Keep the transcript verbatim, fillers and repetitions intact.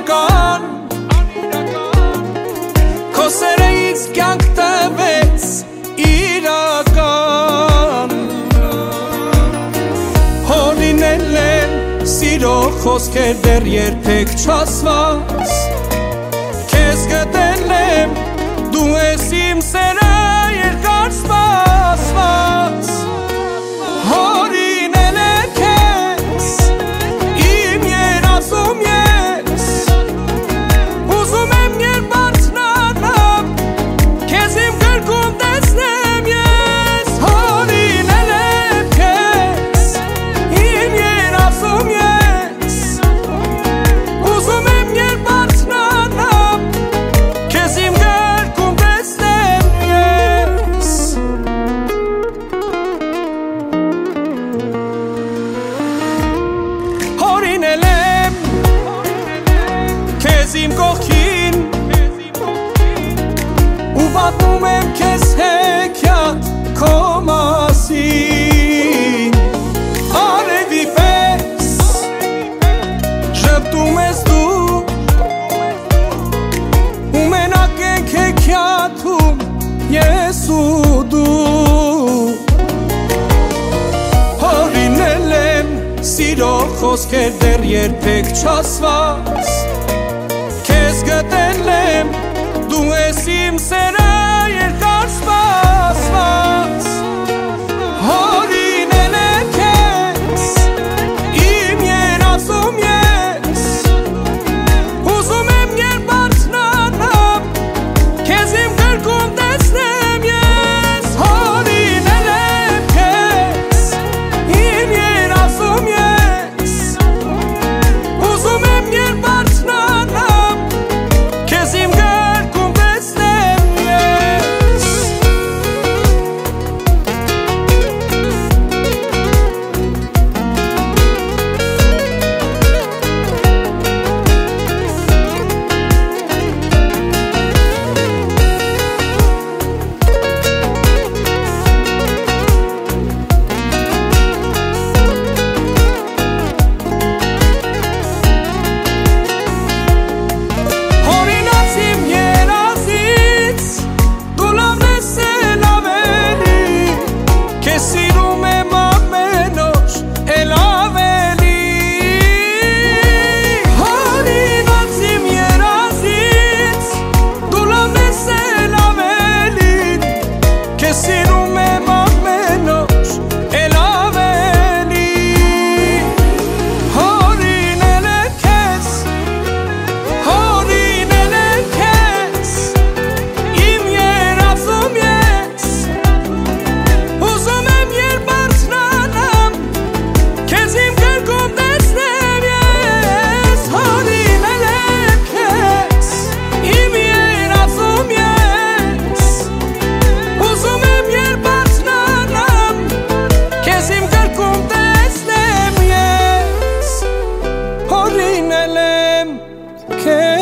անիրական Քո սերեից կյանք տվեց իրական Հորինել են սիրո խոսքեր դեռ երբեք չասված Քեզ գտել եմ դու ես իմ սերը երկար սպասված Հորինել եմ քեզ իմ երազում ես Ուզում եմ երբ բարձրանամ քեզ իմ գրկում տեսնեմ ես Հորինել եմ քեզ իմ երազում ես Ուզում եմ երբ բարձրանամ քեզ իմ գրկում տեսնեմ ես Հորինել եմ քեզ իմ կողքին ու պատմում եմ քեզ հեքիաթ քո մասին Արևի պես ժպտում ես դու ու մենակ ենք հեքիաթում ես ու դու Հորինել եմ սիրո խոսքեր դեռ երբեք չասված Քեզ գտել եմ դու ես իմ սերը երկար սպասված Հորինել եմ քեզ իմ երազում ես Ուզում եմ երբ բարձրանամ քեզ իմ գրկում տեսնեմ ես Հորինել եմ քեզ իմ երազում ես Ուզում եմ երբ բարձրանամ քեզ իմ գրկում տեսնեմ ես Հորինած իմ երազից դու լավն ես էլ ավելի Քեզ սիրում եմ ամեն օր էլ ավելի Հորինած իմ երազից դու լավն ես էլ ավելի Քեզ սիրում եմ ամեն օր էլ ավելի Հորինել եմ քեզ Հորինել եմ քեզ իմ երազում ես Ուզում եմ երբ բարձրանամ քեզ իմ գրկում տեսնեմ ես Հորինել եմ քեզ իմ երազում ես Ուզում եմ երբ բարձրանամ քեզ իմ գրկում տեսնեմ ես Հորինել եմ քեզ